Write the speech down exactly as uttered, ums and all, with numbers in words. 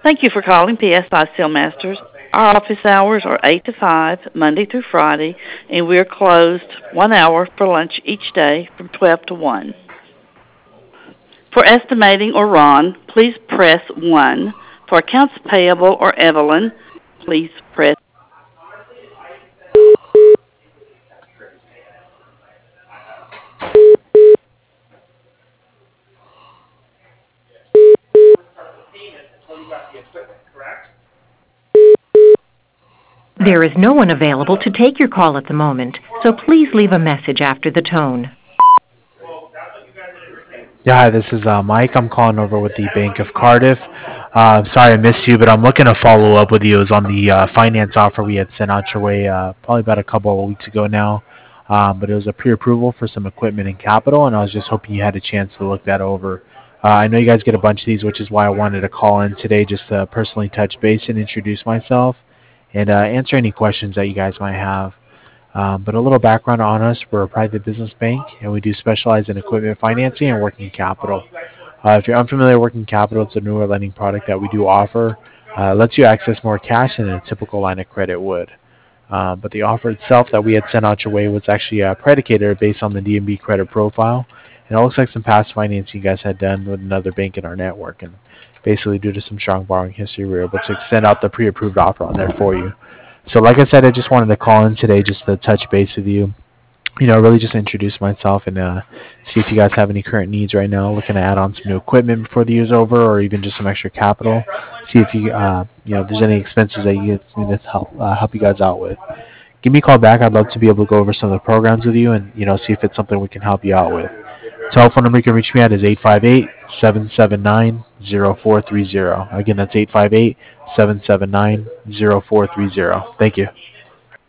Thank you for calling P S I Steelmasters. Our office hours are eight to five, Monday through Friday, and we're closed one hour for lunch each day from twelve to one. For estimating or Ron, please press one. For accounts payable or Evelyn, please press. There is no one available to take your call at the moment, so please leave a message after the tone. Yeah, hi, this is uh, Mike. I'm calling over with the Bank of Cardiff. Uh, sorry I missed you, but I'm looking to follow up with you. It was on the uh, finance offer we had sent out your way uh, probably about a couple of weeks ago now. Um, but it was a pre-approval for some equipment and capital, and I was just hoping you had a chance to look that over. Uh, I know you guys get a bunch of these, which is why I wanted to call in today just to personally touch base and introduce myself and uh, answer any questions that you guys might have. Um, but a little background on us, we're a private business bank, and we do specialize in equipment financing and working capital. Uh, if you're unfamiliar with working capital, it's a newer lending product that we do offer. Uh, it lets you access more cash than a typical line of credit would. Uh, but the offer itself that we had sent out your way was actually uh, predicated based on the D N B credit profile. And it looks like some past financing you guys had done with another bank in our network. And basically, due to some strong borrowing history, we were able to extend out the pre-approved offer on there for you. So like I said, I just wanted to call in today just to touch base with you. You know, really just introduce myself and uh, see if you guys have any current needs right now. Looking to add on some new equipment before the year's over, or even just some extra capital. See if you, uh, you know, if there's any expenses that you guys need to help uh, help you guys out with. Give me a call back. I'd love to be able to go over some of the programs with you and you know see if it's something we can help you out with. Telephone number you can reach me at is eight five eight, seven seven nine, zero four three zero. Again, that's eight five eight, seven seven nine, zero four three zero. Thank you.